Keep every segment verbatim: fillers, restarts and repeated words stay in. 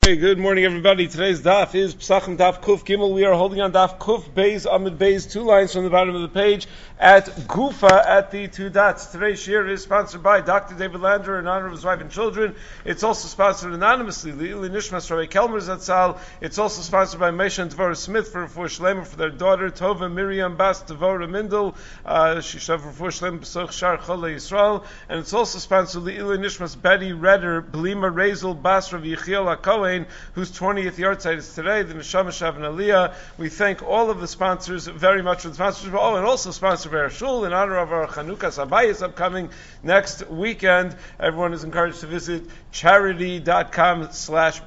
Hey, good morning, everybody. Today's daf is Pesachim Daf Kuf Gimel. We are holding on Daf Kuf Beis Amud Beis, two lines from the bottom of the page at Gufa at the two dots. Today's shir is sponsored by Doctor David Lander in honor of his wife and children. It's also sponsored anonymously, Leili Nishmas Rabbi Kelmer Zatzal. It's also sponsored by Meisha and Devorah Smith for Refuah Shlema for their daughter Tova Miriam Bas Devorah Mindel. Uh, she should have Refuah Shlema B'soch Shar Chole Yisrael. And it's also sponsored Leili Nishmas Betty Redder Blima Rezel Bas Rav Yechiel HaKohen, whose twentieth yahrzeit is today, the Neshama Shav and Aliyah. We thank all of the sponsors very much for the sponsorship. Oh, and also sponsored by our shul in honor of our Chanukah Sabayis upcoming next weekend. Everyone is encouraged to visit charity.com slash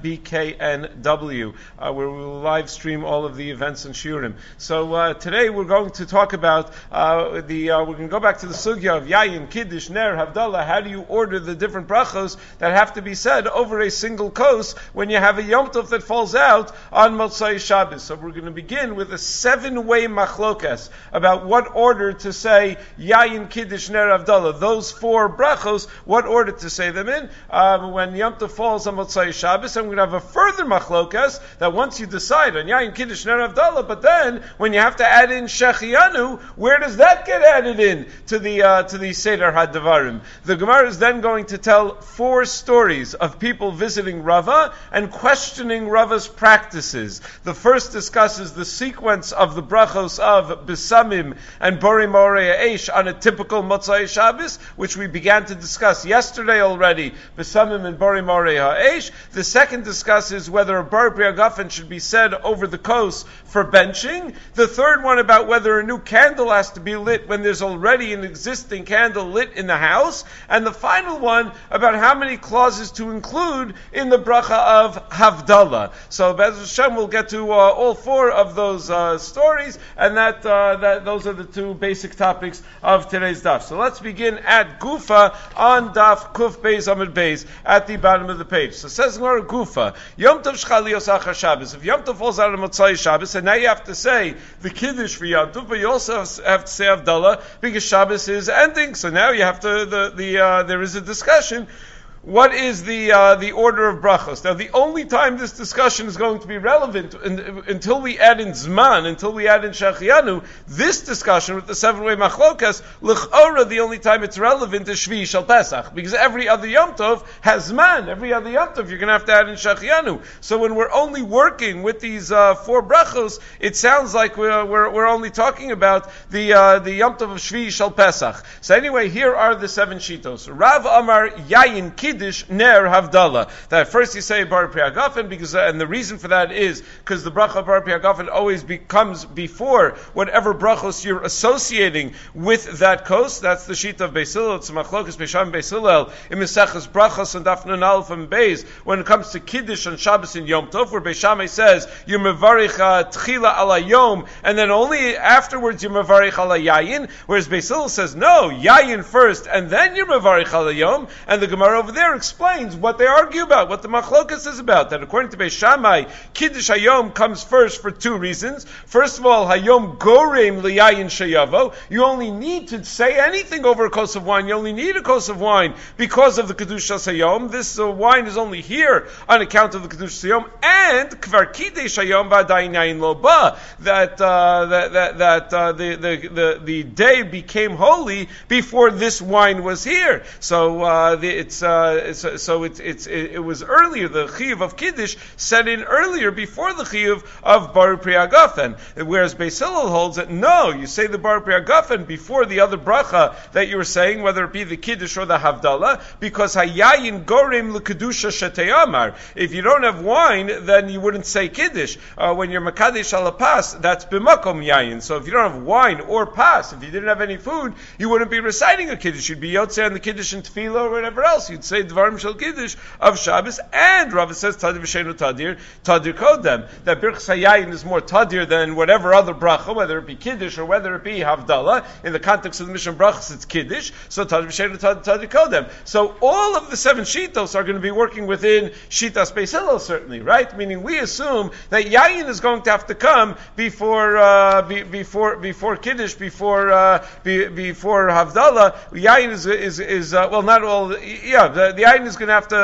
BKNW, uh, where we will live stream all of the events and shiurim. So uh, today we're going to talk about uh, the, uh, we're going to go back to the sugya of Yayin, Kiddush, Ner, Havdalah. How do you order the different brachos that have to be said over a single kos when you have a Yom Tov that falls out on Motzai Shabbos? So we're going to begin with a seven-way machlokas about what order to say Yayin, Kiddush, Ner, Havdalah. Those four brachos, what order to say them in um, when Yom Tov falls on Motzai Shabbos. And we're going to have a further machlokas that once you decide on Yayin, Kiddush, Ner, Havdalah, but then when you have to add in Shechianu, where does that get added in to the uh, to the Seder HaDevarim? The Gemara is then going to tell four stories of people visiting Rava and questioning Rava's practices. The first discusses the sequence of the brachos of Besamim and Borei Morei Eish on a typical Motzai Shabbos, which we began to discuss yesterday already, Besamim and Borei Morei Eish. The second discusses whether a Bar Priagafen should be said over the kos for benching. The third one about whether a new candle has to be lit when there's already an existing candle lit in the house. And the final one about how many clauses to include in the bracha of Havdalah. So Be'ez Hashem will get to uh, all four of those uh, stories, and that uh, that those are the two basic topics of today's daf. So let's begin at Gufa on daf Kuf Beis Amud Beis at the bottom of the page. So says Gemara Gufa, Yom Tov Shchalios Achar Shabbos. If Yom Tov falls out on Motzai Shabbos, and now you have to say the Kiddush for Yom Tov, but you also have to say Havdalah because Shabbos is ending. So now you have to the the uh, there is a discussion. What is the uh, the order of brachos? Now, the only time this discussion is going to be relevant in, until we add in Zman, until we add in Shechianu, this discussion with the seven-way machlokas, l'chora, the only time it's relevant is Shvi Shal Pesach, because every other Yom Tov has Zman. Every other Yom Tov you're going to have to add in Shechianu. So when we're only working with these uh, four brachos, it sounds like we're we're, we're only talking about the uh, the Yom Tov of Shvi Shal Pesach. So anyway, here are the seven shitos. Rav Amar Yayin Kid Kiddush, Ner, Havdalah. That first you say Bar Priagafen, because uh, and the reason for that is because the bracha of Bar Priagafen always becomes before whatever brachos you're associating with that kos. That's the sheet of Beis Hillel. It's Machlokas Beisham Beis Hillel in Mesechus Brachos and Daf Nun Aleph and Beis. When it comes to Kiddush on Shabbos and Yom Tov, where Beis Shammai says you're mevarich tchila ala yom, and then only afterwards you're mevarich ala yayin. Whereas Beis Hillel says no, yayin first, and then you're mevarich ala yom. And the Gemara over there explains what they argue about, what the machlokas is about. That according to Beis Shammai, Kiddush Hayom comes first for two reasons. First of all, Hayom Gorem Liyayin Sheyavo. You only need to say anything over a kos of wine. You only need a kos of wine because of the Kedushas Hayom. This uh, wine is only here on account of the Kedushas Hayom. And Kvar Kiddush Hayom Ba'dayin Yayin Lo Ba. That uh, that that, that uh, the, the the the day became holy before this wine was here. So uh, the, it's. Uh, So, so it's it's it, it was earlier. The chiyuv of kiddush set in earlier before the chiyuv of bar priagafen. Whereas Beis Hillel holds that no, you say the bar priagafen before the other bracha that you were saying, whether it be the kiddush or the havdalah, because hayayin gorem l'kedusha sheteyamar. If you don't have wine, then you wouldn't say kiddush. Uh, when you're makadesh alapas, that's b'makom yayin. So if you don't have wine or pas, if you didn't have any food, you wouldn't be reciting a kiddush. You'd be yotzei on the kiddush and tefillah or whatever else. You'd say Dvarim Shel Kiddush of Shabbos, and Rava says Tadir V'Sheinu Tadir, Tadir Kodem, that Birchas Hayayin is more Tadir than whatever other bracha, whether it be Kiddush or whether it be Havdalah. In the context of the Mishnah Brachas, it's Kiddush, so Tadir V'Sheinu Tadir, Tadir Kodem. So all of the seven Shitos are going to be working within Shitas Beis Hillel, certainly, right? Meaning we assume that Yayin is going to have to come before uh, be, before before Kiddush, before uh, be, before Havdalah. Yayin is is is uh, well, not all. Yeah, the, the Yayin is going to have to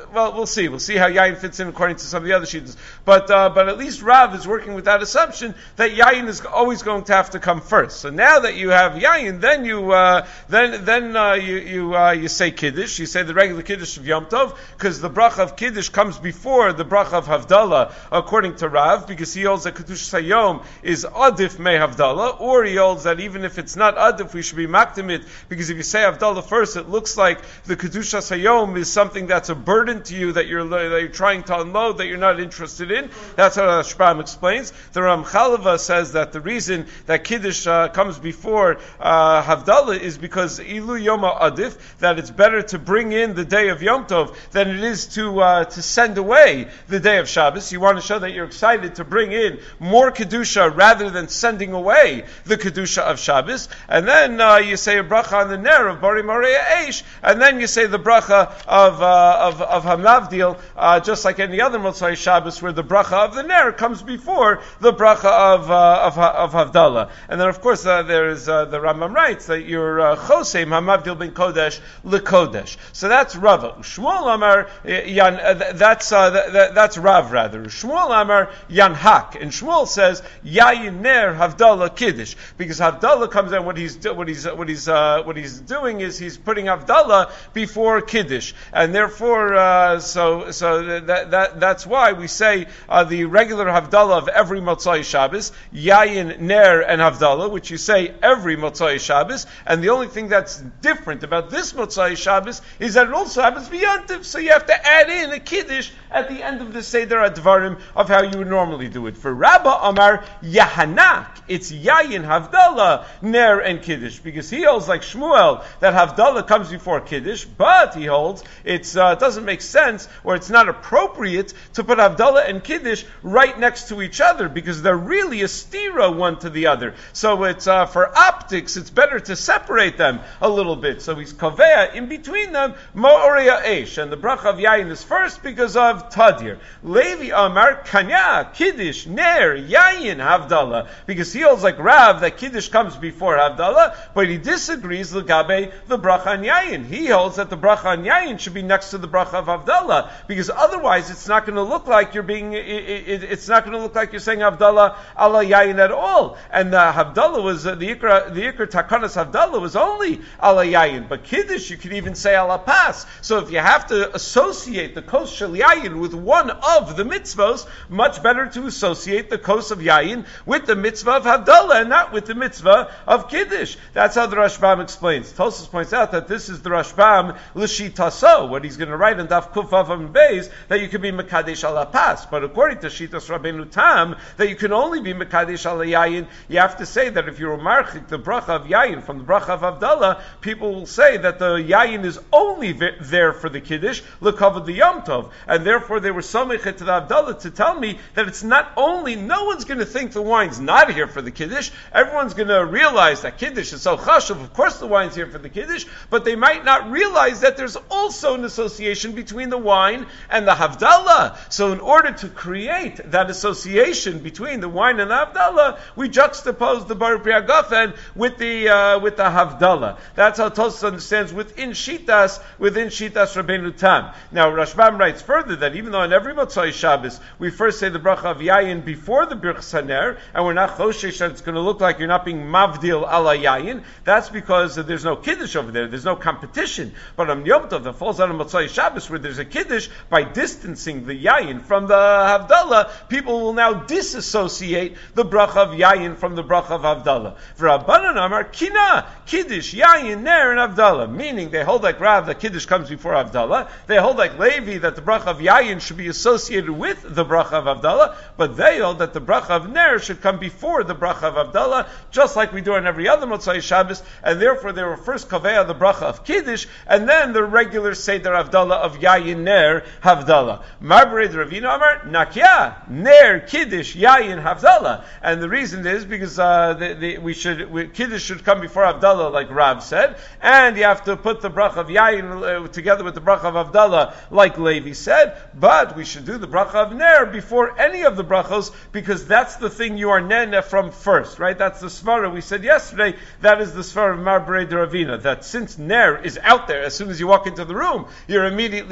well, we'll see. We'll see how yayin fits in according to some of the other shittas. But uh, but at least Rav is working with that assumption that yayin is always going to have to come first. So now that you have yayin, then you uh, then then uh, you you uh, you say kiddush. You say the regular kiddush of Yom Tov because the bracha of kiddush comes before the bracha of Havdalah, according to Rav, because he holds that Kedushas Hayom is adif me Havdalah, or he holds that even if it's not adif, we should be makdim it, because if you say Havdalah first, it looks like the Kedushas Hayom is something that's a burden to you that you're that you're trying to unload, that you're not interested in. That's how Rashbam explains. The Ramchalava says that the reason that kiddush uh, comes before uh, Havdalah is because ilu yoma adif, that it's better to bring in the day of Yom Tov than it is to uh, to send away the day of Shabbos. You want to show that you're excited to bring in more kedusha rather than sending away the kedusha of Shabbos. And then uh, you say a bracha on the ner of Bari Maria Eish, and then you say the bracha of uh, of of Hamavdil, uh, just like any other Motzai Shabbos, where the bracha of the ner comes before the bracha of uh, of of Havdalah. And then of course uh, there is uh, the Rambam writes that you're uh, Choseim Hamavdil ben Kodesh leKodesh. So that's Rava. Shmuel Amar Yan. Uh, that's uh, that, that's Rav rather. Shmuel Amar Yanhak, and Shmuel says Yayin Ner Havdalah Kiddush, because Havdalah comes in. What he's what he's what he's uh, what he's doing is he's putting Havdalah before Kiddush, and therefore uh, so so that that that's why we say uh, the regular Havdalah of every Motzai Shabbos, Yayin Ner and Havdalah, which you say every Motzai Shabbos, and the only thing that's different about this Motzai Shabbos is that it also happens b'yantiv, so you have to add in a Kiddush at the end of the Seder Advarim of how you would normally do it. For Rabba Amar Yahanak, it's Yayin, Havdalah, Ner, and Kiddush, because he holds like Shmuel that Havdalah comes before Kiddush, but he holds it uh, doesn't make sense, or it's not appropriate to put Havdalah and Kiddush right next to each other, because they're really a stira one to the other. So it's uh, for optics, it's better to separate them a little bit. So he's Kovea in between them, Ma'oria Eish, and the bracha of Yayin is first because of Tadir. Levi Amar Kanya, Kiddush, Ner, Yayin, Havdalah, because he holds like Rav that Kiddush comes before Havdalah, but he disagrees L'gabe the bracha on Yayin. He holds that the bracha on Yayin should be next to the bracha of Havdalah, because otherwise it's not going to look like you're being, it, it, it's not going to look like you're saying Havdalah ala Yayin at all. And uh, Havdalah was, uh, the Ikra, the Ikra Takanas Havdalah was only ala Yayin, but Kiddush you could even say ala Pas. So if you have to associate the kos shel Yayin with one of the mitzvos, much better to associate the kos of Yayin with the mitzvah of Havdalah and not with the mitzvah of Kiddush. That's how the Rashbam explains. Tosfos points out that this is the Rashbam l'shitaso, what he's going to write in Daf Kuf Vav Amud Beis, that you can be Mekadesh ala Pas, but according to Shitas Rabbeinu Tam, that you can only be Mekadesh ala Yayin, you have to say that if you're marchik the bracha of Yayin from the bracha of Havdalah, people will say that the Yayin is only there for the Kiddush, l'kavod the Yom Tov, and therefore they were samechet to the Havdalah to tell me that it's not only, no one's going to think the wine's not here for the Kiddush, everyone's going to realize that Kiddush is so chashuv, of course the wine's here for the Kiddush, but they might not realize that there's also an association between the wine and the Havdalah. So in order to create that association between the wine and the Havdalah, we juxtapose the Bar Pri Hagafen with the uh, with the Havdalah. That's how Tosfos understands within Shitas, within Shitas Rabbeinu Tam. Now Rashbam writes further that even though on every Motzai Shabbos we first say the bracha of Yayin before the Birchas Haner, and we're not choshesh that it's going to look like you're not being mavdil ala Yayin, that's because uh, there's no Kiddush over there, there's no competition. But on Yom Tov that falls on a Motzai Shabbos where there's a Kiddush, by distancing the Yayin from the Havdalah, people will now disassociate the bracha of Yayin from the bracha of Havdalah. V'Rabbanan Amar Kina, Kiddush, Yayin, Ner, and Havdalah. Meaning they hold like Rav that Kiddush comes before Havdalah. They hold like Levi that the bracha of Yayin should be associated with the bracha of Havdalah, but they hold that the bracha of Ner should come before the bracha of Havdalah, just like we do on every other Motzai Shabbos, and therefore they were first kaveya the bracha of Kiddush, and then the regular Seder Havdalah of Yayin, Ner, Havdalah. Marbarid Ravina Amar, Nakya, Ner, Kiddush, Yayin, Havdalah. And the reason is because uh, the, the, we should we, Kiddush should come before Havdalah, like Rav said, and you have to put the bracha of Yayin uh, together with the bracha of Havdalah, like Levi said, but we should do the bracha of Ner before any of the brachos, because that's the thing you are nene from first, right? That's the svara we said yesterday, that is the svara of Marbarid Ravina, that since Ner is out there, as soon as you walk into the room, you're immediately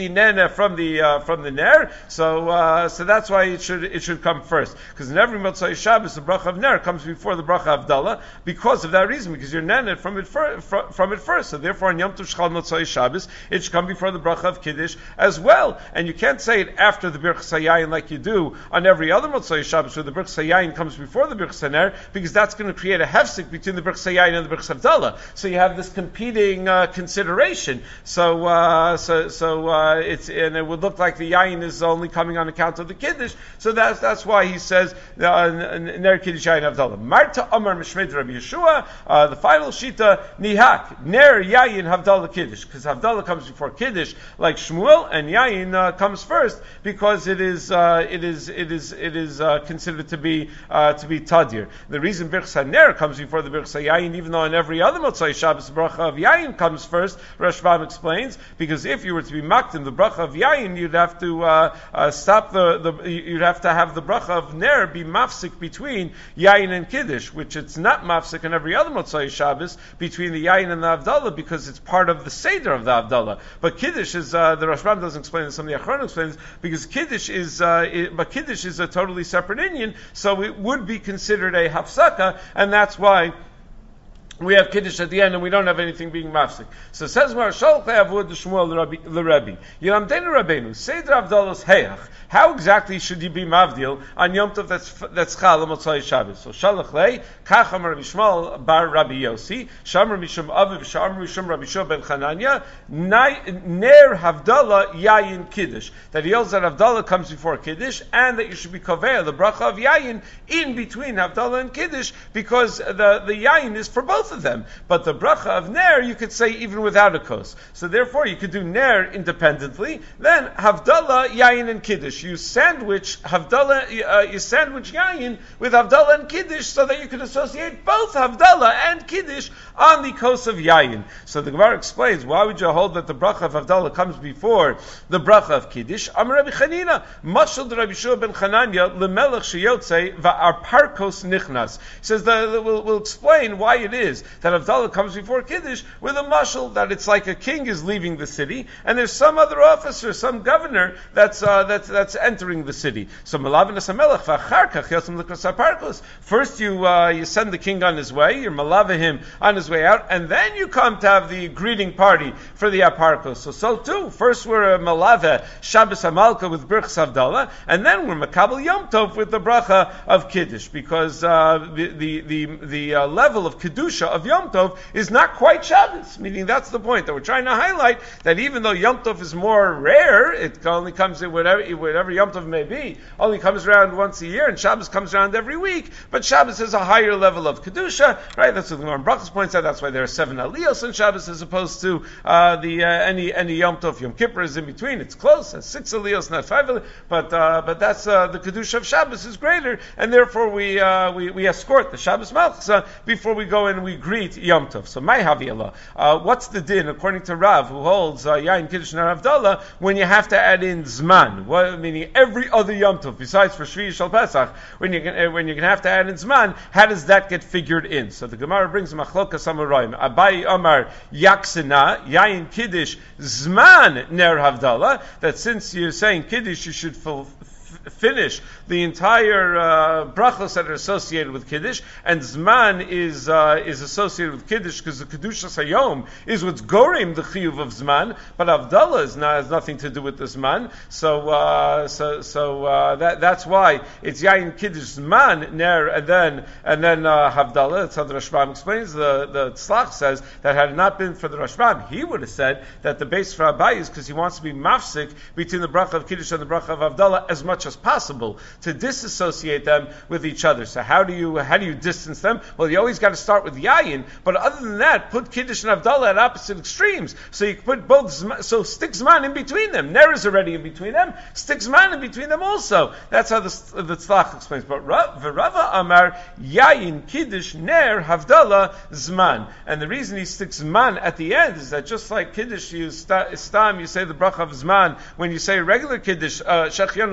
be nene from the uh, from the ner. So uh, so that's why it should it should come first. Because in every Motzei Shabbos, the bracha of ner comes before the bracha of Havdalah because of that reason. Because you're nene from it fir- fr- from it first. So therefore, on Yom Tov Shchal Motzei Shabbos, it should come before the bracha of Kiddush as well. And you can't say it after the Birchas Hayayin like you do on every other Motzei Shabbos, where the Birchas Hayayin comes before the Birchas Ner, because that's going to create a hefsek between the Birchas Hayayin and the Birchas Havdalah. So you have this competing uh, consideration. So, uh, so, so uh, it's and it would look like the yayin is only coming on account of the Kiddush. So that's that's why he says uh, Ner Kiddush Yayin Havdalah. Marta Amar Mishmed Rabbi Yeshua. Uh, the final shita nihak Ner Yayin Havdalah Kiddush, because Havdalah comes before Kiddush, like Shmuel, and Yayin uh, comes first because it is uh, it is it is it is uh, considered to be uh, to be tadir. The reason Birchas Ner comes before the Birchas Yayin, even though in every other Motzei Shabbos the bracha of Yayin comes first, Rashbam explains, because if you were to be makdim the bracha of Yayin, you'd have to uh, uh, stop the, the you'd have to have the bracha of Ner be mafsik between Yayin and Kiddush, which it's not mafsik in every other Motzei Shabbos between the Yayin and the Havdalah, because it's part of the Seder of the Havdalah. But Kiddush is uh, the Rashbam doesn't explain this, some of the Achronim explains, because Kiddush is uh, it, but Kiddush is a totally separate inyan, so it would be considered a hafsaka, and that's why we have Kiddush at the end, and we don't have anything being mafsik. So it says, "Mar Shalch Le'avud Shmuel L'Rebbe Yilamdenu Rabbeinu Seder Havdalos Heach." How exactly should you be mavdil on Yom Tov that's that's Chal Motzei Shabbos? So Shalach Lei Kach Amar Rabbi Shmuel Bar Rabbi Yossi Shamar Mishum Aviv Shamar Mishum Rabbi Shua Ben Chananya Ner Havdalah Yayin Kiddush, that he yells that Havdalah comes before Kiddush, and that you should be koveya the bracha of Yayin in between Havdalah and Kiddush, because the the Yayin is for both of them. But the bracha of Ner you could say even without a kos. So therefore you could do Ner independently, then Havdalah, Yayin, and Kiddush. You sandwich Havdalah, uh, you sandwich Yayin with Havdalah and Kiddush, so that you can associate both Havdalah and Kiddush on the kos of Yayin. So the Gemara explains, why would you hold that the bracha of Havdalah comes before the bracha of Kiddush? Amar Rabbi Chanina, Mashal Rabbi Shua ben Chananya, Lemelech Sheyotze Va'arparkos Nichnas. He says that we'll, we'll explain why it is that Havdalah comes before Kiddush with a mashal, that it's like a king is leaving the city, and there's some other officer, some governor that's uh, that's that's entering the city. So Malavinus Hamelech v'acharkach yotzim l'kras haparkos. First you uh, you send the king on his way, you're malava him on his way out, and then you come to have the greeting party for the aparkos. So so too, first we're a malava Shabbos Hamalka with Birchas Havdalah, and then we're makabel Yom Tov with the bracha of Kiddush, because uh, the the the, the uh, level of kedusha of Yom Tov is not quite Shabbos, meaning that's the point that we're trying to highlight, that even though Yom Tov is more rare, it only comes in whatever, whatever Yom Tov may be, only comes around once a year, and Shabbos comes around every week, but Shabbos is a higher level of Kedusha, right? That's what the Gemara Brachos points out, that's why there are seven Aliyos in Shabbos as opposed to uh, the uh, any any Yom Tov. Yom Kippur is in between, it's close, it's six Aliyos, not five Aliyos, but uh, but that's uh, the Kedusha of Shabbos is greater, and therefore we uh, we, we escort the Shabbos Malchus before we go in and we greet Yom Tov. So my Haviyallah, uh, what's the din according to Rav, who holds uh, Yain Kiddush Ner Havdalah, when you have to add in Zman? What, meaning every other Yom Tov besides for Shvi Shal Pesach, when you can, uh, when you can have to add in Zman, how does that get figured in? So the Gemara brings Machlokas Amoraim. Abai Omar Yaksena Yain Kiddush Zman Ner Havdalah, that since you're saying Kiddush, you should fulfill finish the entire uh, brachos that are associated with Kiddush, and Zman is uh, is associated with Kiddush because the Kedushas Hayom is what's gorim the chiyuv of Zman, but Havdalah is not, has nothing to do with the Zman. So uh, so so uh, that that's why it's Yain Kiddush Zman Ner and then and then uh, Havdalah. That's how the Rashbam explains. The the Tzlach says that had it not been for the Rashbam, he would have said that the base for Abai is because he wants to be mafsik between the bracha of Kiddush and the bracha of Havdalah as much as possible, to disassociate them with each other. So how do you how do you distance them? Well, you always got to start with Yayin, but other than that, put Kiddush and Havdalah at opposite extremes. So you put both, so stick Zman in between them. Ner is already in between them, stick Zman in between them also. That's how the, the Tzlach explains. But V'Rava Amar Yayin Kiddush Ner Havdalah Zman. And the reason he sticks Zman at the end is that just like Kiddush, you sta, stam, you say the bracha of Zman, when you say regular Kiddush, uh, Shechianu is always at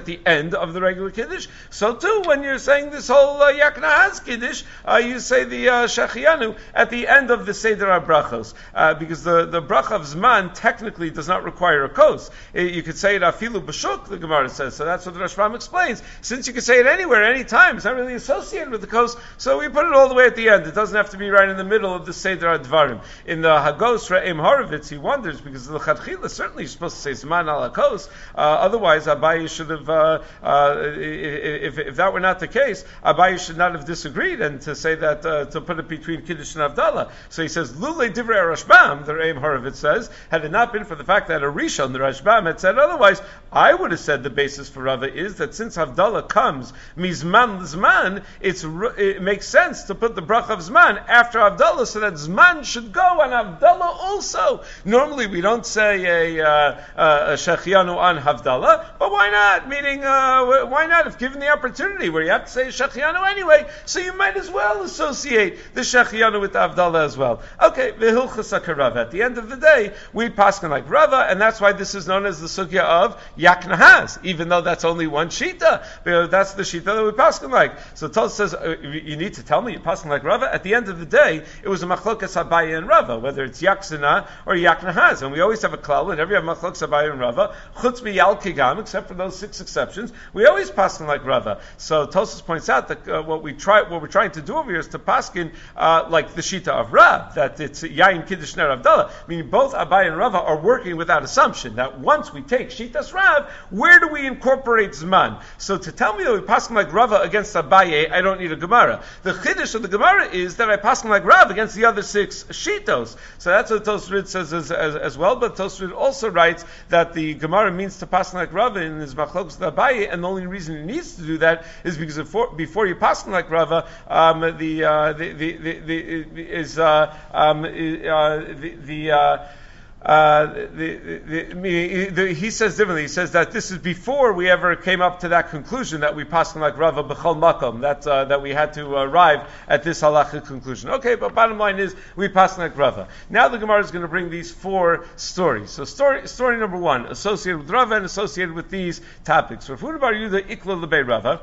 at the end of the regular Kiddush. So too, when you're saying this whole uh, Yak Nahas Kiddush, uh, you say the uh, Shechianu at the end of the Seder HaBrachos, uh, because the, the bracha of Zman technically does not require a kos. You could say it afilu b'shuk, the Gemara says, so that's what the Rashbam explains. Since you can say it anywhere, any time, it's not really associated with the kos, so we put it all the way at the end. It doesn't have to be right in the middle of the Seder HaDvarim. In the Hagos Re'em Horovitz, he wonders, because the L'chadchila, certainly you're supposed to say Zman al HaKos, uh, otherwise Abaye should have, uh, uh, if, if that were not the case, Abaye should not have disagreed, and to say that, uh, to put it between Kiddush and Avdallah. So he says, Lule Divrei Rashbam, the Re'em Horovitz says, had it not been for the fact that a Rishon, the Rashbam, had said otherwise, I would have said the basis for Rava is that since Havdalah comes mizman l'zman, it's it makes sense to put the bracha of Zman after Havdalah, so that Zman should go on Havdalah also. Normally we don't say a, uh, a Shechianu on Havdalah, but why not? Meaning, uh, why not? If given the opportunity where you have to say Shechianu anyway, so you might as well associate the Shechianu with Havdalah as well. Okay, v'hilchas HaKarava. At the end of the day, we paskin like Rava, and that's why this is known as the sugya of Yak Nahas, even though that's only one shita. That's the shita that we paskin like. So Tos says, uh, you need to tell me you paskin like Rava. At the end of the day, it was a machlokas Abaye and Rava, whether it's Yak Zina or Yak Nahas. And we always have a klal, whenever you have machlokas Abaye and Rava, chutz miyal kigam, except for those six exceptions, we always paskin like Rava. So Tosas points out that uh, what we try, what we're trying to do over here is to paskin uh, like the shita of Rav, that it's Yain Kiddush Ner Avdalah, meaning both Abaye and Rava are working with that assumption that once we take Shitas Rav, where do we incorporate Zman? So to tell me that we pass like Rava against Abaye, I don't need a Gemara. The Chiddush of the Gemara is that I pass like Rav against the other six Shitos. So that's what Tosfrid says as, as, as well, but Tosfrid also writes that the Gemara means to pass like Rava in his Machlokes to Abaye, and the only reason it needs to do that is because before, before you pass like Rava, um, the, uh, the, the, the, the, the, is, uh, um, uh, the, the uh, Uh, the, the, the, the, he says differently. He says that this is before we ever came up to that conclusion that we passed like Rava b'chol makom, that uh, that we had to arrive at this halachic conclusion. Okay, but bottom line is we passed like Rava. Now the Gemara is going to bring these four stories. So story story number one, associated with Rava and associated with these topics. Rav Huna bar Yehuda ikla lebei Rava.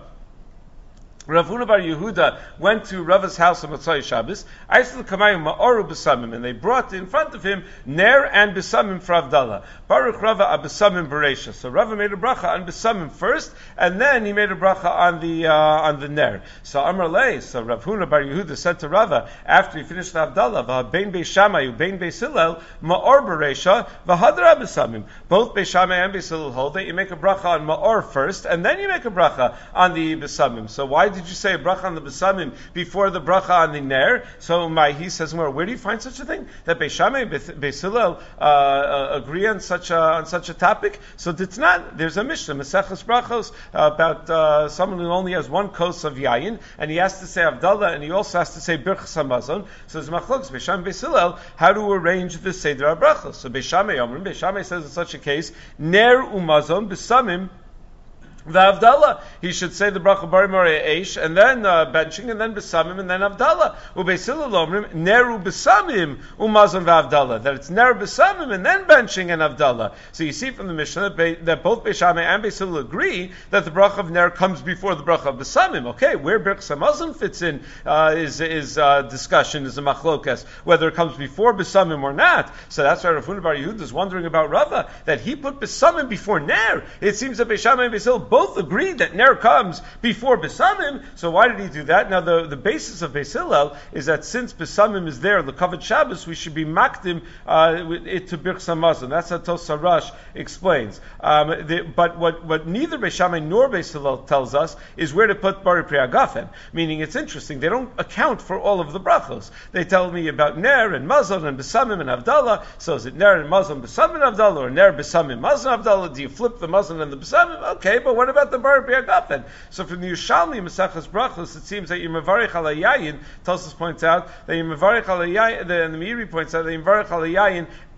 Rav Huna bar Yehuda went to Rava's house on Motzai Shabbos. Aisel kamayim ma'oru b'samim, and they brought in front of him ner and b'samim for Avdallah. Baruch Rava ab'samim b'reisha. So Rava made a bracha on b'samim first, and then he made a bracha on the uh, on the ner. So Amar Lei, so Rav Huna bar Yehuda said to Rava after he finished the Avdallah, v'habein beis Shammai u'bein beis Hillel ma'or b'reisha v'hadra b'samim. Both beis Shammai and beis Hillel hold that you make a bracha on ma'or first, and then you make a bracha on the b'samim. So why did you say a bracha on the besamim before the bracha on the ner? So my he says, well, where do you find such a thing that Beis Shammai and Beis Hillel uh, uh, agree on such a on such a topic? So it's not. There's a Mishnah Maseches Brachos uh, about uh, someone who only has one kos of yayin, and he has to say Avdallah, and he also has to say Birchas Hamazon. So it's machlokes Beis Shammai and Beis Hillel how to arrange the Seder HaBrachos. So Beis Shammai Omrim, Beis Shammai says in such a case ner umazon besamim the Avdallah. He should say the bracha bari moreh eish, and then uh, benching, and then besamim, and then Avdallah. Ubeis Hillel omrim neru besamim umazon v'Avdallah. That it's ner besamim and then benching and Avdallah. So you see from the Mishnah that, be, that both Beis Shammai and Beis Hillel agree that the bracha of ner comes before the bracha of besamim. Okay, where Birchas Hamazon fits in uh, is is uh, discussion, is a machlokas, whether it comes before besamim or not. So that's why Rav Huna bar Yehuda is wondering about Rava, that he put besamim before ner. It seems that Beis Shammai and Beis Hillel both agreed that ner comes before besamim. So why did he do that? Now the, the basis of Beis Hillel is that since besamim is there, the covered Shabbos, we should be makdim uh, it to Birchas Hamazon. That's how Tosar Rush explains. Um, the, but what, what neither Beis Shammai nor Beis Hillel tells us is where to put Bari Pri Hagafen. Meaning it's interesting, they don't account for all of the brachos. They tell me about ner and mazon and besamim and Avdallah. So is it ner and mazon besamim and Avdallah, or ner besamim mazon Avdallah? Do you flip the mazon and the besamim? Okay, but what about the Bar B'Yagafen? So from the Yerushalmi Mesachas Brachos, it seems that you mevarich al yayin. Tosas points out that you mevarich al yayin. The Meiri points out that you mevarich al yayin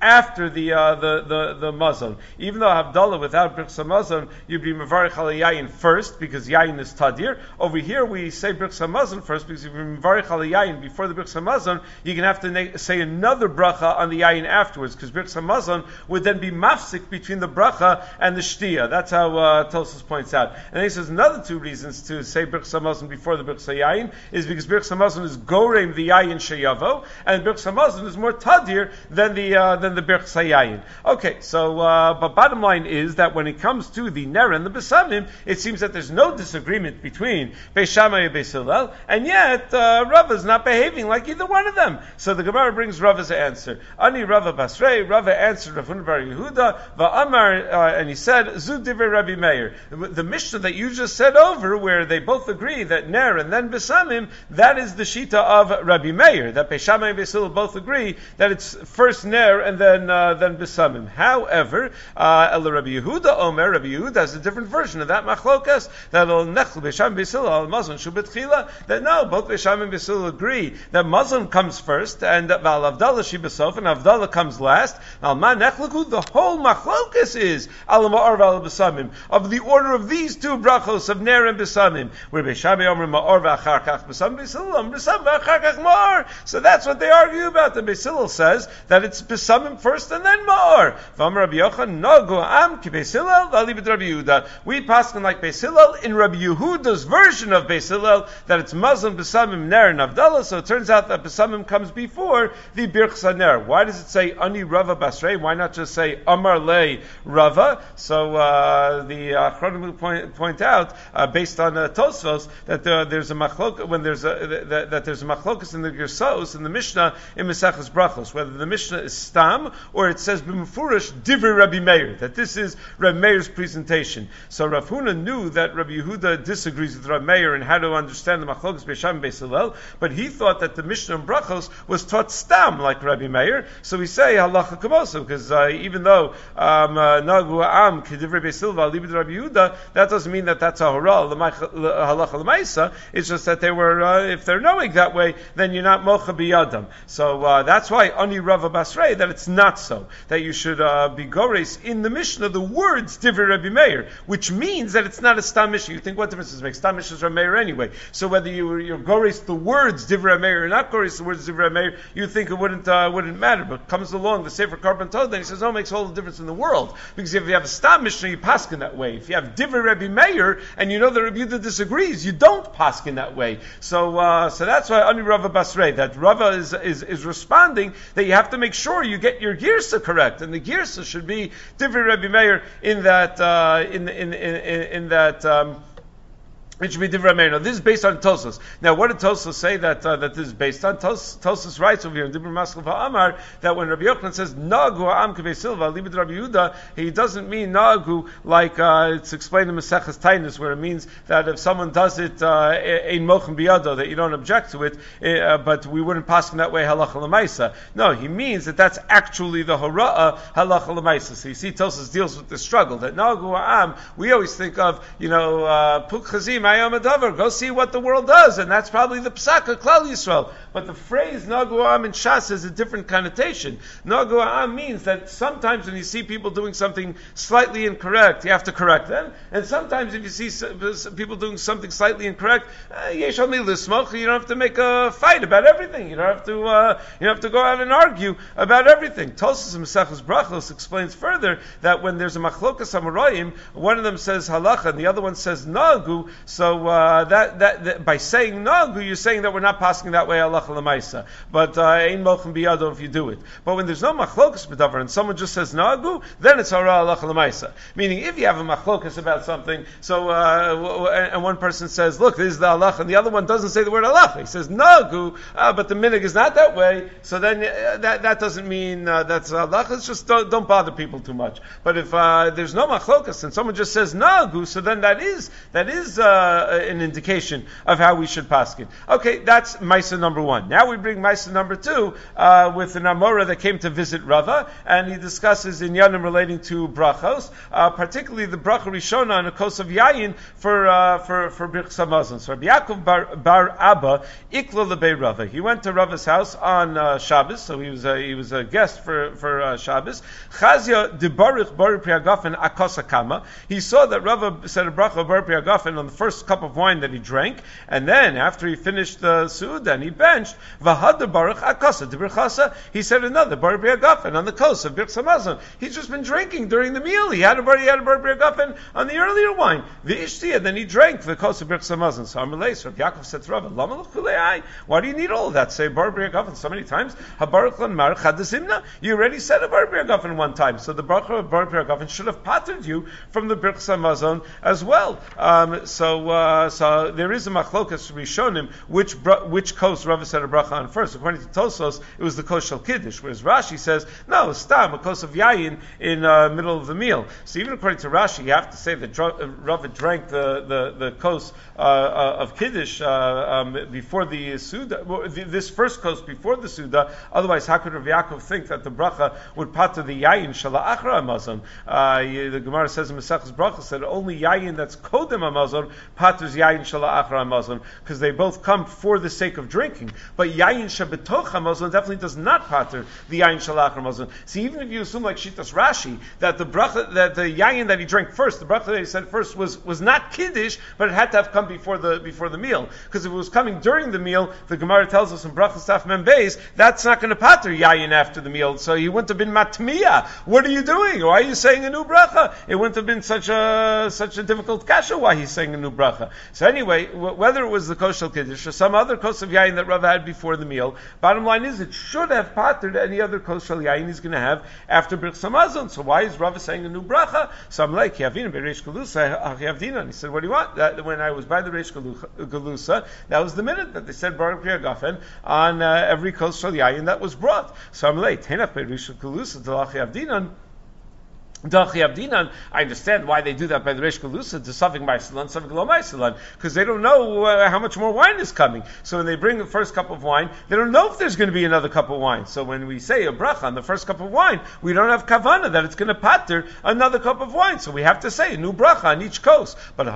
after the uh, the the the mazon. Even though Havdalah without Birchas Hamazon, you'd be Mevarich al Yayin first because Yayin is Tadir. Over here we say Birchas Hamazon first because if you Mevarich al Yayin before the Birchas Hamazon, you're going to have to na- say another bracha on the Yayin afterwards because Birchas Hamazon would then be mafsik between the bracha and the shtia. That's how uh, Tosfos points out. And he says another two reasons to say Birchas Hamazon before the Birchas Yayin is because Birchas Hamazon is Gorem the Yayin Sheyavo, and Birchas Hamazon is more Tadir than the uh, than the Birchas Yayin. Okay, so uh, but bottom line is that when it comes to the Ner and the Besamim, it seems that there's no disagreement between Beis Shammai and Beis Hillel, and yet uh, Rava is not behaving like either one of them. So the Gemara brings Rava's answer. Ani Rava Basrei, Rava answered Rav Huna bar Yehuda, Va'amar, uh, and he said, Zu divrei Rabbi Meir. The Mishnah that you just said over, where they both agree that Ner and then Besamim, that is the Shita of Rabbi Meir, that Beis Shammai and Beis Hillel both agree that it's first Ner and then uh, then Besamim. However, uh, El Rabbi Yehuda Omer, Rabbi Yehuda has a different version of that machlokas, that al nechl Beis Shammai Beis Hillel al mazon shu betchila, that no, both Beis Shammai and Beis Hillel agree that mazon comes first, and that Val Avdallah she besof, and Avdallah comes last. Al ma nechleku, the whole machlokas is al ma'or val besamim, of the order of these two brachos of Ner and Besamim, where Beis Shammai Omer ma'or v'achar kach besamim, Beis Hillel Omer besamim v'achar kach ma'or. So that's what they argue about. The Beis Hillel says that it's besamim first and then ma'or. V'amar Rabbi Yochanan, no go am ki Beis Hillel v'alibet Rabbi Yehuda. We paskin like Beis Hillel in Rabbi Yehuda's version of Beis Hillel, that it's mazon besamim Ner and Avdallah. So it turns out that besamim comes before the Birchas Ner. Why does it say Ani Rava Basrei? Why not just say Amar Le Rava? So uh, the Achronim point, point out, uh, based on uh, Tosfos, that uh, there's a machlok when there's a that, that there's a machlokas in the Gersos in the Mishnah in Maseches Brachos, whether the Mishnah is stam or it says b'mefurish divrei Rabbi Meir, that this is Rabbi Meir's presentation. So Rav Huna knew that Rabbi Yehuda disagrees with Rabbi Meir and how to understand the machlokas Beis Shammai and Beis Hillel, but he thought that the Mishnah in Brachos was taught stam like Rabbi Meir. So we say halacha kamosa because uh, even though nagu am kedivrei Beis Hillel libid Rabbi Yehuda, that doesn't mean that that's a hara halacha l'maisa. It's just that they were, uh, if they're knowing that way, then you're not mocha biyadam. So uh, that's why Ani Rava Basrei, that it's not so, that you should uh, be gores in the Mishnah the words divrei Rabbi Meir, which means that it's not a stam Mishnah. You think what difference does it make? Stam Mishnah is Rabbi Meir anyway. So whether you you're gores the words divrei Rabbi Meir or not gores the words divrei Rabbi Meir, you think it wouldn't uh, wouldn't matter. But comes along the Sefer Karban Tov, then he says, "Oh, it makes all the difference in the world." Because if you have a stam Mishnah, you paskin that way. If you have divrei Rabbi Meir and you know that Rabbi Yehuda disagrees, you don't paskin that way. So uh, so that's why Ani Rava Basrei, that Rava is, is is responding that you have to make sure you get your girsa correct, and the girsa should be divrei Rabbi Meir in that uh, in, in in in in that. Um, It should be divrei Meir. Now, this is based on Tosfos. Now, what did Tosfos say that uh, that this is based on? Tos, Tosfos writes over here in Dibur Maskil Va'amar that when Rabbi Yochanan says Nagu Am Kevei Silva Libid Rabbi Yehuda, he doesn't mean Nagu like uh, it's explained in Maseches Tainus, where it means that if someone does it ein mochem biyado, that you don't object to it, uh, but we wouldn't pass him that way halacha l'maisa. No, he means that that's actually the hara'a halacha l'maisa. So you see, Tosfos deals with the struggle that Nagu Am. We always think of you know Puk Chazim. Go see what the world does, and that's probably the Psak of Klal Yisrael. But the phrase Nagu Am in Shas has a different connotation. Nagu Am means that sometimes when you see people doing something slightly incorrect, you have to correct them, and sometimes if you see people doing something slightly incorrect, Yesh Al Lismoch, you don't have to make a fight about everything. You don't have to uh, you don't have to go out and argue about everything. Tosfos Maseches Brachos explains further that when there's a machlokas amarayim, one of them says halacha and the other one says nagu. So uh, that, that that by saying nagu, you're saying that we're not passing that way halacha l'maisa. But ein mochem biyado if you do it. But when there's no machlokas b'davar and someone just says nagu, then it's hara halacha l'maisa. Meaning, if you have a machlokas about something, so uh, and one person says, "Look, this is the halacha," and the other one doesn't say the word halacha. He says nagu, uh, but the minig is not that way. So then uh, that that doesn't mean uh, that's halacha. It's just don't, don't bother people too much. But if uh, there's no machlokas and someone just says nagu, so then that is that is. Uh, uh, an indication of how we should paskin. Okay, that's Maisa number one. Now we bring Maisa number two uh, with an Amora that came to visit Rava, and he discusses in Yanim relating to brachos, uh, particularly the bracha Rishona on a kos of yayin for uh, for for Birchas Hamazon. So Rabbi Yaakov bar, bar Abba ikla lebei Rava. He went to Rava's house on uh, Shabbos, so he was a, he was a guest for for uh, Shabbos. Chazia debarich bar priagafen akosa kama. He saw that Rava said a bracha bar priagafen on the first cup of wine that he drank, and then after he finished the suuda and he benched v'had debarich akosa debrichasa. He said another bar priagafen on the coast of Birchas Hamazon. He's just been drinking during the meal. He had a bar he had a bar priagafen on the earlier wine. V'ishti, and then he drank the coast of Birchas Hamazon. So Amalei, so Yaakov said to Rava, Lama l'chulei. Why do you need all of that? Say bar priagafen so many times. Habaruch lan mar chadazimna. You already said a bar priagafen one time. So the bracha of bar priagafen should have patterned you from the Birchas Hamazon as well. Um, so uh, so there is a machlokas rishonim which bra- which coast Rava said a bracha on first. According to Tosos, it was the kos shel kiddush, whereas Rashi says no, stam a kos of yayin in the uh, middle of the meal. So even according to Rashi, you have to say that Rava drank the the the kos uh, uh, of kiddush uh, um, before the suda. This first kos before the suda. Otherwise, how could Rav Yaakov think that the bracha would pater the yayin shala achra amazon? Uh, the Gemara says in Maseches Brachos that only yayin that's kodem amazon paters yayin shala achra amazon, because they both come for the sake of drinking. But yayin shabetoch amazon definitely does not pater the yayin shala achra amazon. See, even if you assume like Shitas Rashi that the bracha, that the yayin that he drank first, the bracha that he said first was was not kiddush, but it had to have come before the before the meal. Because if it was coming during the meal, the Gemara tells us in Brachos Taf Mem Beis, that's not going to pater yayin after the meal. So he wouldn't have been matmiya. What are you doing? Why are you saying a new bracha? It wouldn't have been such a such a difficult kasha. Why he's saying a new bracha? So anyway, w- whether it was the kos shel kiddush or some other kos of yayin that Rava had before the meal, bottom line is it should have patered any other kos shel yayin he's going to have after Birchas Hamazon. So why is Rava saying a new bracha? So I'm like, Yavina bereish galusa, Yavdina. And he said, what do you want? That, when I was by the reish galusa, that was the minute that they said Baruch Priagafen on uh, every kos shel yayin that was brought. So I'm like, Tenach bereish galusa, Dalach Yavdinan. I understand why they do that by the Reish Galusa to Safik Maisalan, Safik Lo Maisalan, because they don't know uh, how much more wine is coming. So when they bring the first cup of wine, they don't know if there's going to be another cup of wine. So when we say a bracha on the first cup of wine, we don't have kavana that it's going to pater another cup of wine. So we have to say a new bracha on each coast. But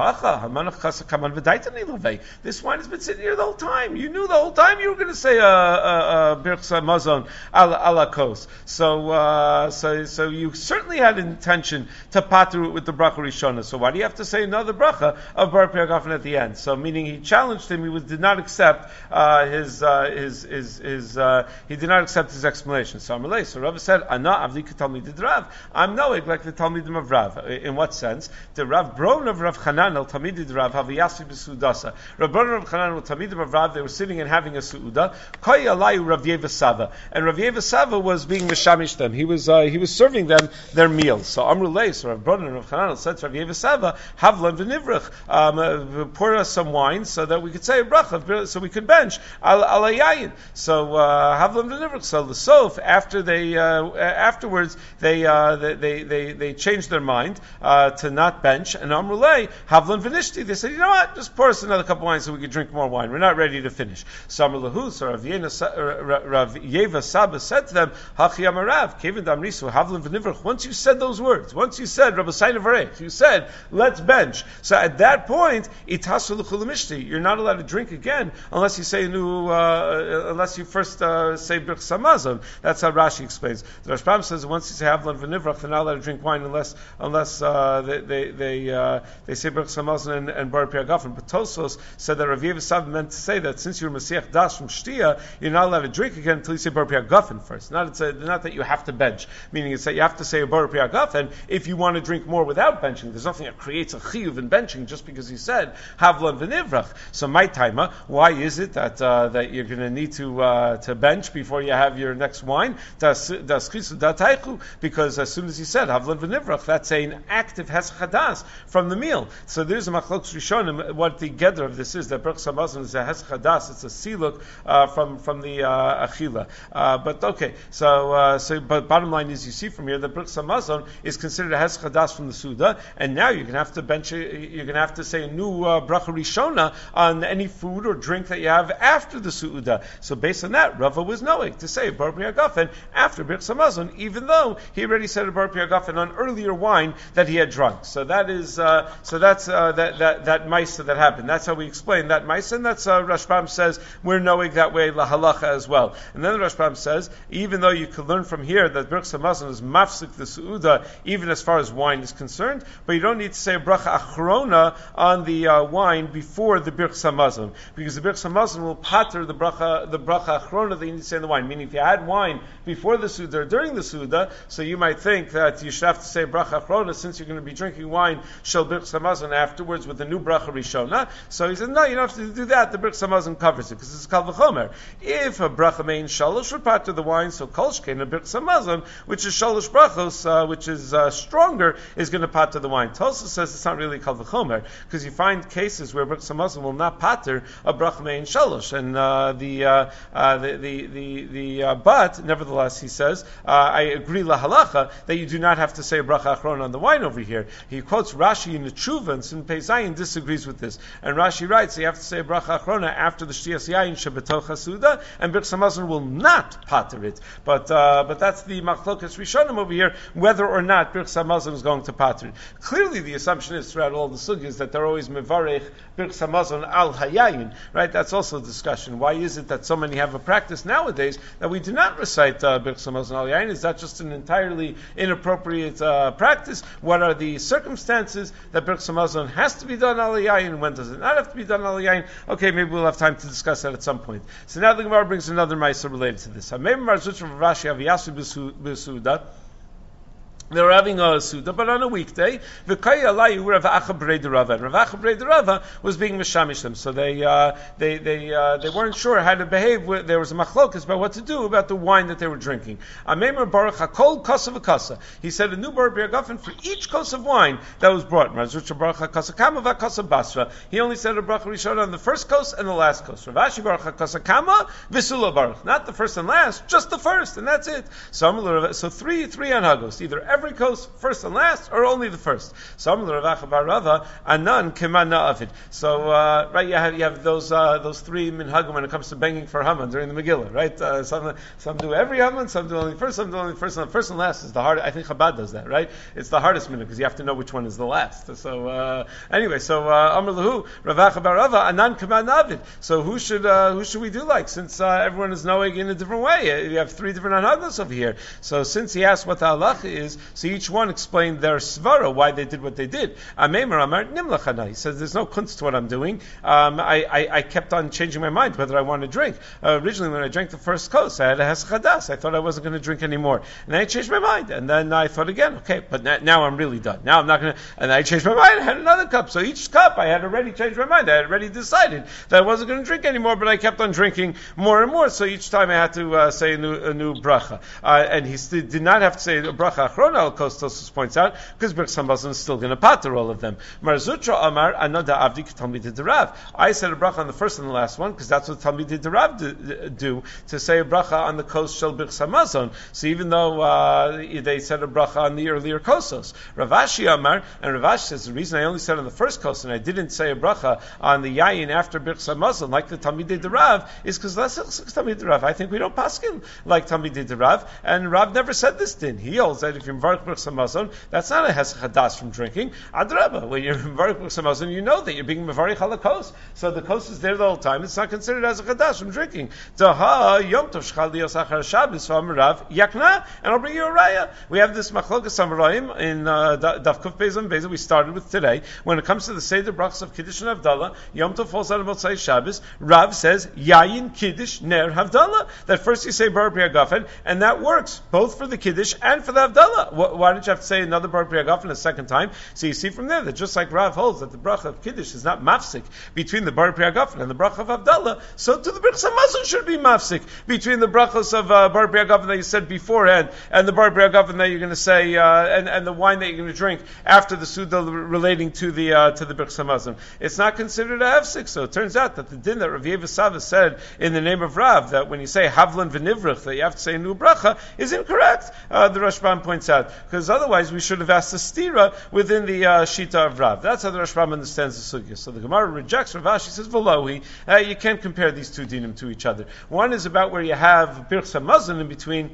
this wine has been sitting here the whole time. You knew the whole time you were going to say a Birchas Hamazon a la coast. So uh, so so you certainly had an intention to pater it with the bracha Rishona. So why do you have to say another bracha of Bar Priagafen at the end? So meaning he challenged him, he was, did not accept uh, his, uh, his his his uh, he did not accept his explanation. So Amalei, so Rav said, Ana Avdi Talmid Rav. I'm knowing like the Talmidim of Rav. In what sense? The Rav Bron of Rav Chanan el Talmid Rav Haviyasi b'Sudasa. Rav Bron of Rav Chanan el Talmidim of Rav, they were sitting and having a suuda. Koi alayu Rav Yeva Sava, and Rav Yeva Sava was being mishamish them. He was uh, he was serving them their meals. So Amru Leis, or Rav Bron and Rav Chananel said to Rav Yeva Sava, Havlan v'nivrich, um, uh, pour us some wine so that we could say a bracha, so we could bench al yayin. So uh, Havlan v'nivrich. So the sof after they uh, afterwards they, uh, they they they they changed their mind uh, to not bench, and Amru Lei Havlan v'nishti. They said, you know what, just pour us another cup of wine so we could drink more wine. We're not ready to finish. So Amru Lahu, so Rav Yeva Sava said to them, Hachi Amarav, Kevin Damrisu Havlan v'nivrich. Once you said those words, once you said Rabbi Saina Varech, you said let's bench. So at that point, you're not allowed to drink again unless you say a new, uh, unless you first uh, say Birchas Hamazon. That's how Rashi explains. The Rashbam says once you say Havlan v'nivrach, they're not allowed to drink wine unless unless uh, they they they, uh, they say Birchas Hamazon and, and Bar Priagafen. But Tosos said that Rav Yeva Sava meant to say that since you're Masiach Das from Shtia, you're not allowed to drink again until you say Bar Priagafen first. Not it's a, not that you have to bench, meaning it's that you have to say a Bar Priagafen if you want to drink more without benching. There's nothing that creates a chiyuv in benching just because you said Havlan v'nivrach. So my timer, why is it that uh, that you're going to need to uh, to bench before you have your next wine? Because as soon as you said Havlan v'nivrach, that's an active heschadas from the meal. So there's a machlokes rishonim. What the gather of this is that Birchas Hamazon is a heschadas. It's a siluk uh, from from the uh, achila. Uh, but okay, so uh, so but bottom line is you see from here that Birchas Hamazon is considered a hesed chadas from the Suda, and now you're going to have to bench, you're going to have to say a new uh, bracha rishona on any food or drink that you have after the Suda. So based on that, Rava was knowing to say bar priagafen after Birchas Hamazon, even though he already said a bar priagafen on earlier wine that he had drunk. So that is, uh, so that's uh, that that that Maisa that happened. That's how we explain that Maisa, and that's uh, Rashbam says we're knowing that way la halacha as well. And then the Rashbam says, even though you could learn from here that Birchas Hamazon is mafsik the Su'uda, even as far as wine is concerned, but you don't need to say a bracha achrona on the uh, wine before the Birchas Hamazon, because the Birchas Hamazon will pater the bracha the bracha achrona that you need to say in the wine. Meaning, if you had wine before the Suda or during the Suda, so you might think that you should have to say bracha achrona since you're going to be drinking wine shel Birchas Hamazon afterwards with the new bracha rishona. So he said, no, you don't have to do that. The Birchas Hamazon covers it because it's kal v'chomer. If a bracha mein shalosh would pater the wine, so kol shkein a Birchas Hamazon, which is shalosh brachos, uh, which is uh, stronger, is going to pater the wine. Tosa says it's not really kal v'chomer because you find cases where Birchas Hamazon will not pater a bracha mein shalosh, and uh, the, uh, uh, the the the the uh, but nevertheless he says uh, I agree la halacha that you do not have to say a bracha achron on the wine over here. He quotes Rashi in the Tshuva, and Sin Pei Zayin disagrees with this, and Rashi writes you have to say a bracha achrona after the shtiyas yayin shebetoch hasuda, and Birchas Hamazon will not pater it. But uh, but that's the machlokas rishonim over here, whether or not Birchas Hamazon is going to pater it. Clearly, the assumption is throughout all the sugyas that they're always mevarech Birchas Hamazon al hayayin. Right? That's also a discussion. Why is it that so many have a practice nowadays that we do not recite uh, Birchas Hamazon al yayin? Is that just an entirely inappropriate uh, practice? What are the circumstances that Birchas Hamazon has to be done al yayin? When does it not have to be done al yayin? Okay, maybe we'll have time to discuss that at some point. So now the Gemara brings another ma'aser related to this. They were having a Suda, but on a weekday, the Kayalayu Rav Acha Brei de Rava, and Rav Acha Brei de Rava was being mishamish them. So they uh, they they uh, they weren't sure how to behave. There was a machlokas about what to do about the wine that they were drinking. Amemer Baruch Hakol Kasa v'Kasa. He said a new bar biagafen for each kos of wine that was brought. Razutcha Baruch Hakasa Kama v'Kasa Basra. He only said a bracha rishon on the first kos and the last kos. Rav Ashi Baruch Hakasa Kama v'Sula Baruch. Not the first and last, just the first, and that's it. So, so three three anhagos, either every kos, first and last, or only the first. So anan kemana avid. So uh, right, you have you have those uh, those three minhagim when it comes to banging for Haman during the Megillah, right? Uh, some some do every Haman, some do only first, some do only first. And first and last is the hard. I think Chabad does that, right? It's the hardest minhag because you have to know which one is the last. So uh, anyway, so Amar Lahu Ravacha Barava anan kemana avid. So who should uh, who should we do like? Since uh, everyone is knowing in a different way, you have three different anhagos over here. So since he asked what the halacha is, so each one explained their svara, why they did what they did. Ameimer Amar Nimlachana. He says, there's no kunst to what I'm doing. Um, I, I, I kept on changing my mind whether I want to drink. Uh, originally, when I drank the first kos, I had a heschadas. I thought I wasn't going to drink anymore. And then I changed my mind. And then I thought again, okay, but now, now I'm really done. Now I'm not going to, and I changed my mind. I had another cup. So each cup, I had already changed my mind. I had already decided that I wasn't going to drink anymore, but I kept on drinking more and more. So each time I had to uh, say a new, a new bracha. Uh, and he st- did not have to say a bracha achrona al kos, Tosus points out, because Birchas Hamazon is still going to pater all of them. Marzutra Amar Anoda Avdi Talmidei de Rav. I said a bracha on the first and the last one because that's what Talmidei de Rav do, do to say a bracha on the kos shel Birchas Hamazon. So even though uh, they said a bracha on the earlier kosos, Rav Ashi Amar, and Rav Ashi says the reason I only said on the first kos and I didn't say a bracha on the yayin after Birchas Hamazon like the Talmidei de Rav is because that's Talmidei de Rav. I think we don't paskin like Talmidei de Rav, and Rav never said this din. He holds that if you're Mevarech Birchas Hamazon, that's not a hesed chadas from drinking. Adraba, when you're Mevarech Birchas Hamazon, you know that you're being Mevarech halakos. So the kos is there the whole time. It's not considered as a chadas from drinking. Daha Yom Tov Shchal Lios Achar Shabbos V'Amarav Yakna, and I'll bring you a raya. We have this machlokas Amoraim in uh, Daf Kuf Beis and Beis we started with today. When it comes to the Seder brachas of Kiddush and Havdalah, Yom Tov falls out of Motzai Shabbos. Rav says Yayin Kiddush Ner Havdalah. That first you say Bar Priagafen, and that works both for the Kiddush and for the Havdalah. Why don't you have to say another Bar Priagafen a second time? So you see from there that just like Rav holds that the bracha of Kiddush is not mafsik between the Bar Priagafen and the bracha of Havdalah, so to the Birchas Hamazon should be mafsik between the brachos of uh, Bar Priagafen that you said beforehand and the Bar Priagafen that you're going to say uh, and, and the wine that you're going to drink after the Suda relating to the uh, to the Birchas Hamazon. It's not considered a hefsik. So it turns out that the din that Rav Yehuda Sava said in the name of Rav that when you say Havlan v'Nivrich that you have to say a new bracha is incorrect. Uh, the Rashbam points out out, because otherwise we should have asked the stira within the uh, Shita of Rav. That's how the Rashbam understands the sugya. So the Gemara rejects Rav Ashi, says, V'lohi, uh, you can't compare these two dinim to each other. One is about where you have Birchas Hamazon in between,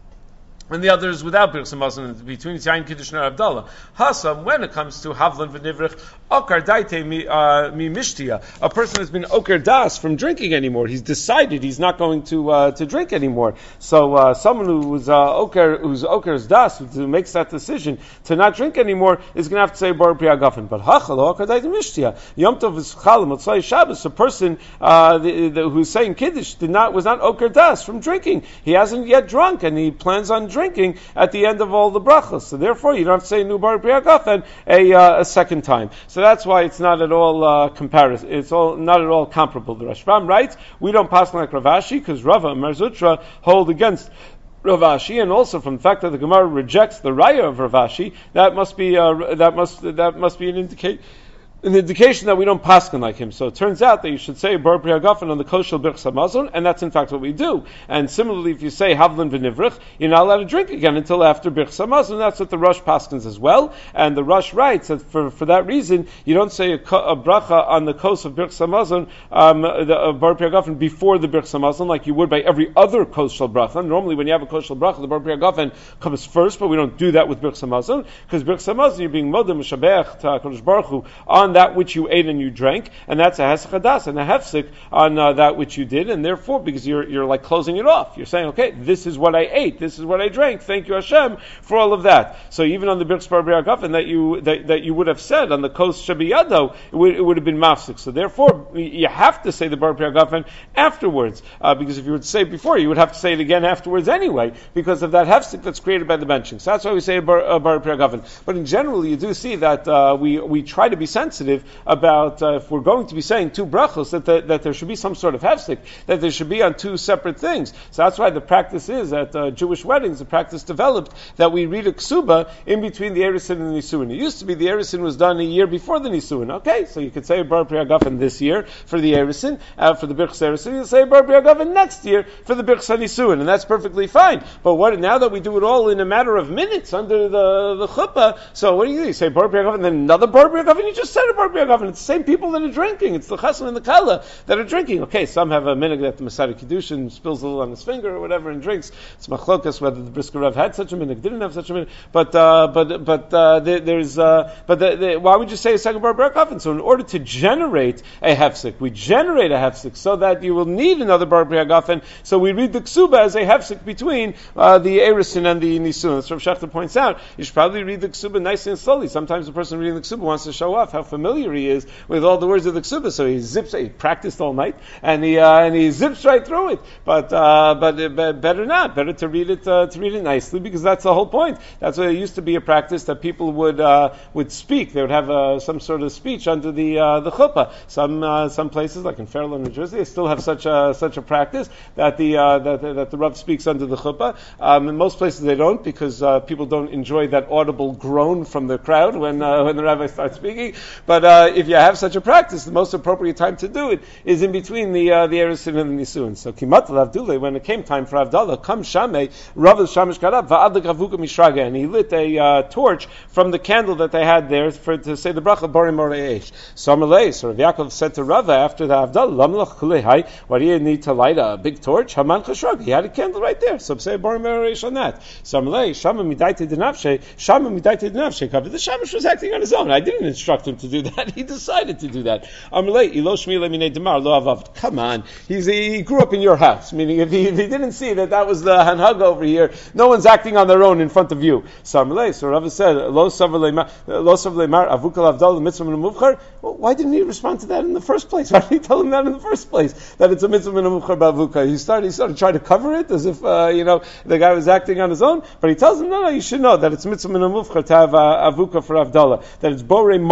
and the other is without Birchas Hamazon between Yain Kiddush and Abdallah. Hasam, when it comes to Havlan v'Nivrich, Okar Daite mi Mishtia, a person has been Okar Das from drinking anymore. He's decided he's not going to uh, to drink anymore. So uh, someone who's uh, Okar who's Okar's Das, who makes that decision to not drink anymore, is going to have to say Bar Pri Agafen. But Hachal Okar Daite Mishtia, Yom Tov is Chal Motzai Shabbos. A person uh, the, the, who's saying Kiddush did not was not Okar Das from drinking. He hasn't yet drunk, and he plans on drinking at the end of all the brachos. So therefore, you don't have to say New Bar Pri Agafen a uh, a second time. So that's why it's not at all uh, comparison. It's all not at all comparable. The Rashbam writes, we don't pass like Rav Ashi because Rava and Mar Zutra hold against Rav Ashi, and also from the fact that the Gemara rejects the raya of Rav Ashi, that must be uh, that must that must be an indicate. An indication that we don't paskin like him. So it turns out that you should say Bar Pri Agafen on the Koshel Birchas Hamazon, and that's in fact what we do. And similarly, if you say Havlan v'Nivrich, you're not allowed to drink again until after Birchas Hamazon. That's what the Rosh paskins as well. And the Rosh writes that for, for that reason, you don't say a, a bracha on the Kos of Birchas Hamazon, um, the uh, Bar Pri Agafen before the Birchas Hamazon, like you would by every other Koshel bracha. Normally, when you have a Koshel bracha, the Bar Pri Agafen comes first, but we don't do that with Birchas Hamazon, because Birchas Hamazon, you're being modem Mishabech to HaKadosh Baruch Hu on that which you ate and you drank, and that's a hesach hadas and a hefsek on uh, that which you did, and therefore, because you're you're like closing it off, you're saying, okay, this is what I ate, this is what I drank. Thank you, Hashem, for all of that. So even on the Birchas Bar Pri Agafen that you that, that you would have said on the Kos Shabiyado, it would, it would have been mafsik. So therefore, you have to say the Bar Pri Agafen afterwards, uh, because if you were to say it before, you would have to say it again afterwards anyway, because of that hefsek that's created by the benching. So that's why we say a Bar, a bar Pri Agafen. But in general, you do see that uh, we we try to be sensitive about Uh, if we're going to be saying two brachos, that, the, that there should be some sort of hefsek, that there should be on two separate things. So that's why the practice is at uh, Jewish weddings, the practice developed that we read a ksuba in between the Erusin and the Nisuin. It used to be the Erusin was done a year before the Nisuin. Okay, so you could say Bar Pri Agafen this year for the Erusin, uh, for the Birchas Erusin, you say Bar Pri Agafen next year for the Birchas Nisuin, and that's perfectly fine. But what now that we do it all in a matter of minutes under the, the chuppah, so what do you do? You say Bar Pri Agafen, then another Bar Pri Agafen? You just said a Bar Pri Agafen. It's the same people that are drinking. It's the chassan and the kala that are drinking. Okay, some have a minhag that the Masada Kiddushin spills a little on his finger or whatever and drinks. It's machlokas whether the Brisker Rav had such a minhag, didn't have such a minhag. But uh, but but uh, there, there's uh, but the, the, why would you say a second bar Pri Agafen? So in order to generate a hefsek, we generate a hefsek so that you will need another bar Pri Agafen. So we read the ksuba as a hefsek between uh, the Erusin and the Nisun. That's what Rav Shachter points out. You should probably read the ksuba nicely and slowly. Sometimes the person reading the ksuba wants to show off how familiar he is with all the words of the ksuba, so he zips. He practiced all night, and he uh, and he zips right through it. But uh, but uh, better not. Better to read it uh, to read it nicely, because that's the whole point. That's why it used to be a practice that people would uh, would speak. They would have uh, some sort of speech under the uh, the chuppah. Some uh, some places, like in Fairlawn, New Jersey, they still have such a such a practice that the uh, that that the Rav speaks under the chuppah. Um, in most places they don't, because uh, people don't enjoy that audible groan from the crowd when uh, when the rabbi starts speaking. But uh, if you have such a practice, the most appropriate time to do it is in between the uh, the Erusin and the Nisuin. So Kimat Avdullah, when it came time for Avdallah, come Shamei, Rav Shamish Karab, Va'ad Gavuka Mishraga, and he lit a uh, torch from the candle that they had there for to say the bracha Borim Moreish. So Amalei, so Rav Yaakov said to Rava after the Avdallah, Lamlach Kulehai, why do you need to light a big torch? Haman Chashrag, he had a candle right there. So say Borim Moreish on that. So Amalei, Shama Midaite Denavshe, Shama Midaite Denavshe, the Shamish was acting on his own. I didn't instruct him to do that. He decided to do that. Amalei, Ilo Shmi Lemine Demar Lo Avav. Come on, he's he grew up in your house. Meaning, if he, if he didn't see that that was the hanhag over here, no one's acting on their own in front of you. So Amalei, so Rava said, Lo Savar Lemar Lo Savar Lemar Avukal Avdal Mitzvah Menumuvchar. Why didn't he respond to that in the first place? Why did he tell him that in the first place? That it's a Mitzvah Menumuvchar Bavuka. He started he started trying to cover it as if uh, you know the guy was acting on his own. But he tells him, no, no, you should know that it's Mitzvah Menumuvchar to have uh, Avuka for Avdallah. That it's Borei Ma'oreh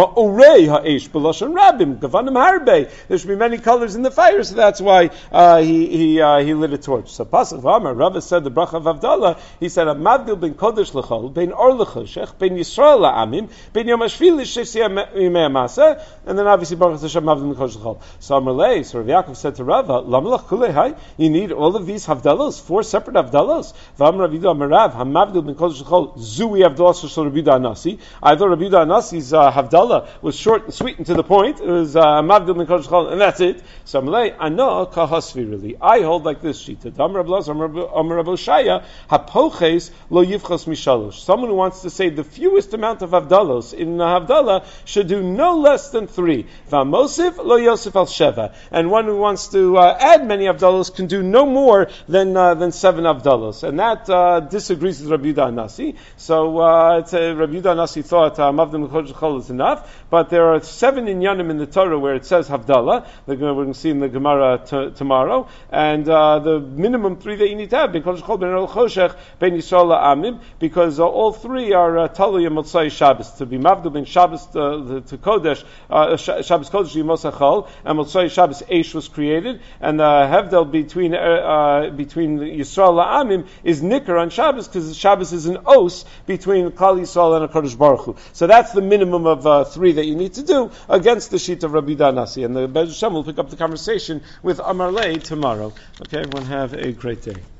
Amarle ha'esh b'lashon rabim gavanim harbe. There should be many colors in the fire, so that's why uh, he he uh, he lit a torch. So Pasuk V'Amar Rava said the bracha of Havdalah. He said Amavdil ben Kodesh l'chol, ben Or l'choshech, ben Yisrael la'amim, ben Yom Hashvil l'shesiyah yimei Masa, and then obviously Baruch Hashem Amavdil ben Kodesh l'chol. So Amarle, so Rav Yaakov said to Rava, Lamalach kulei hai. You need all of these Havdalos, four separate Havdalos. V'Amar Rav Yehuda Amarav Hamavdil ben Kodesh l'chol Zui Havdalah shel Rav Yehuda Anasi. I thought Rav Yehuda Anasi's uh, Havdalah was short and sweet and to the point. It was Amavdil ben Kodesh l'chol, and that's it. So Amalei, Ano kahasvi really. I hold like this shita. Amar Rav Elazar, Amar Rav Oshaya, hapoches lo yivchos mishalosh. Someone who wants to say the fewest amount of havdalos in a havdalah should do no less than three. V'amosif lo yosef al sheva. And one who wants to uh, add many havdalos can do no more than uh, than seven havdalos. And that uh, disagrees with Rabbi Yehuda Anasi. So uh, it's a, Rabbi Yehuda Anasi thought uh, Mavdim Kodesh Chol is enough, but there are seven inyanim in the Torah where it says havdalah. We're going to see in the Gemara t- tomorrow, and uh, the minimum three that you need to have, ben Kodesh Chol, ben El Choshech, ben Yisrael Amim, because uh, all three are uh, Talui and Motzai Shabbos. To be Mavdu ben Shabbos to, to Kodesh, uh, Shabbos Kodesh Yimos Achol, and Motzai Shabbos Eish was created, and the uh, Hevdel between uh, between Yisrael Amim is Nikar on Shabbos, because Shabbos is an os between Klal Yisrael and a Kodesh Baruch Hu. So that's the minimum of uh, three that you need to do against the sheet of Rabbi Yehuda Anasi. And the Be'ez Hashem will pick up the conversation with Amar Lei tomorrow. Okay, everyone have a great day.